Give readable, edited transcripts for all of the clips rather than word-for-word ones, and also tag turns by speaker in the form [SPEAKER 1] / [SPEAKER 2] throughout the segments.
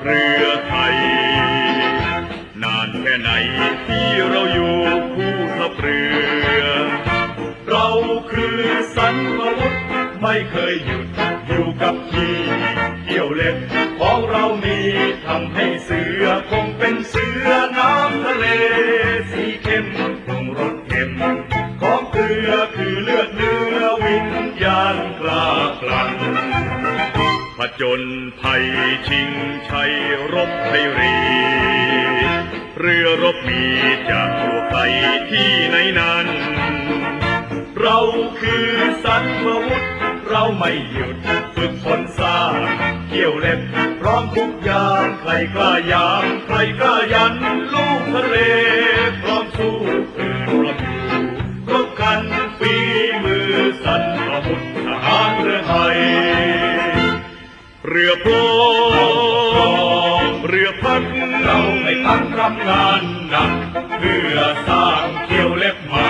[SPEAKER 1] เรือไทยนานแค่ไหนที่เราอยู่คู่ทัพเรือเราคือสันพวุธไม่เคยหยุดอยู่กับที่เกี่ยวเล็บของเรามีทำให้เสือคงเป็นเสือน้ำทะเลสีเข้มปรุงรสเค็มของเกลือคือเลือดเนื้อวิญญาณกล้ากลั่นผจญภัยชิงชัยรบไพรีเรือรบมีจากตัวใครที่ไหนนั้นเราคือสันพวุธเราไม่หยุดฝึกฝนสร้างเกี่ยวเล็บพร้อมทุกอย่างใครกล้ายามใครกล้ายันลูกทะเลพร้อมสู้คืนรบอยู่รบกันฝีมือสันพวุธทหารเรือไทยเรือพร้อมเรือพักเราไม่พักทำงานหนักเพื่อสร้างเกี่ยวเล็บใหม่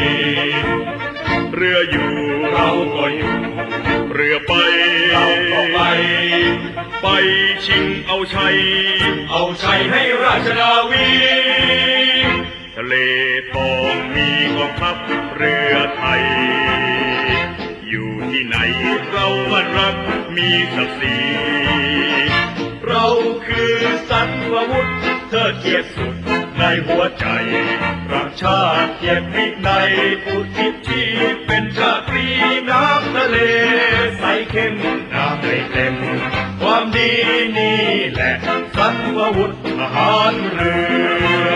[SPEAKER 1] เรืออยู่เราก็อยู่เรือไปเราก็ไปชิงเอาชัยให้ราชนาวีทะเลทองมีกองทัพเรือไทยอยู่ที่ไหนเรามันรักมีศักดิ์ศรีเราคือสันพวุธเธอเกียรติสุดในหัวใจรักชาติเกียรติวินัยอุทิศชีพเป็นชาตรีน้ำทะเลใสเข้มน้ำไม่เต็มความดีนี่แหละสันพวุธทหารเรือ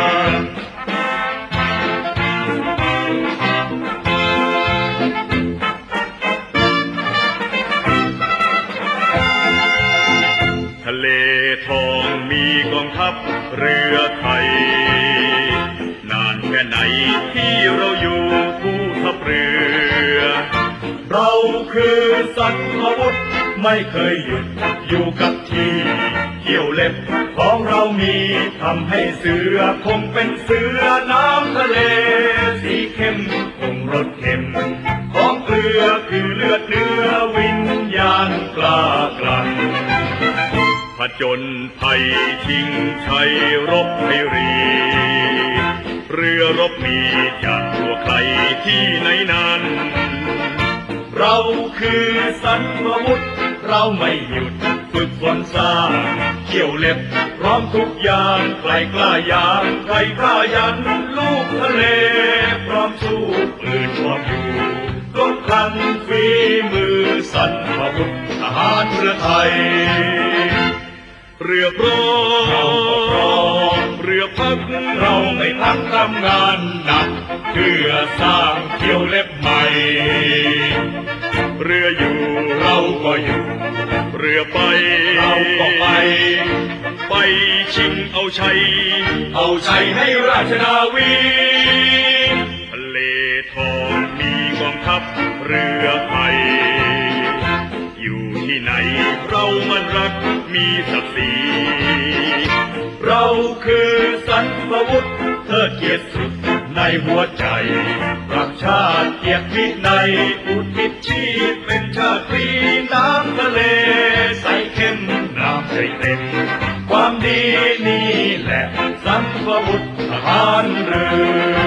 [SPEAKER 1] ทะเลทองมีกองทัพเรือไทยนานแค่ไหนที่เราอยู่คู่ทัพเรือเราคือสันพวุธไม่เคยหยุดอยู่กับที่เกี่ยวเล็บของเรามีทำให้เสือคงเป็นเสือน้ำทะเลสีเข้มปรุงรสเค็มของเกลือคือเลือดเนื้อวิญญาณกล้ากลั่นผจญภัยชิงชัยรบไพรีเรือรบมีจากตัวใครที่ไหนนั้นเราคือสันพวุธเราไม่หยุดฝึกฝนสร้างเกี่ยวเล็บพร้อมทุกอย่างใครกล้ายามใครกล้ายันลูกทะเลพร้อมสู้ปืนพร้อมอยู่รบกันฝีมือสันพวุธทหารเรือไทยเรือพร้อมเรือพักเราไม่พักทำงานหนักเพื่อสร้างเกี่ยวเล็บใหม่เรืออยู่เราก็อยู่เรือไปเราก็ไปชิงเอาชัยให้ราชนาวีทะเลทองมีกองทัพเรือไทยอยู่ที่ไหนเรามันรักมีศักดิ์ศรีเราคือสันพวุธเธอเกียรติสุดในหัวใจรักชาติเกียรติวินัยอุทิศชีพเป็นชาตรีน้ำทะเลใสเข้มน้ำใจเต็มความดีนี่แหละสันพวุธทหารเรือ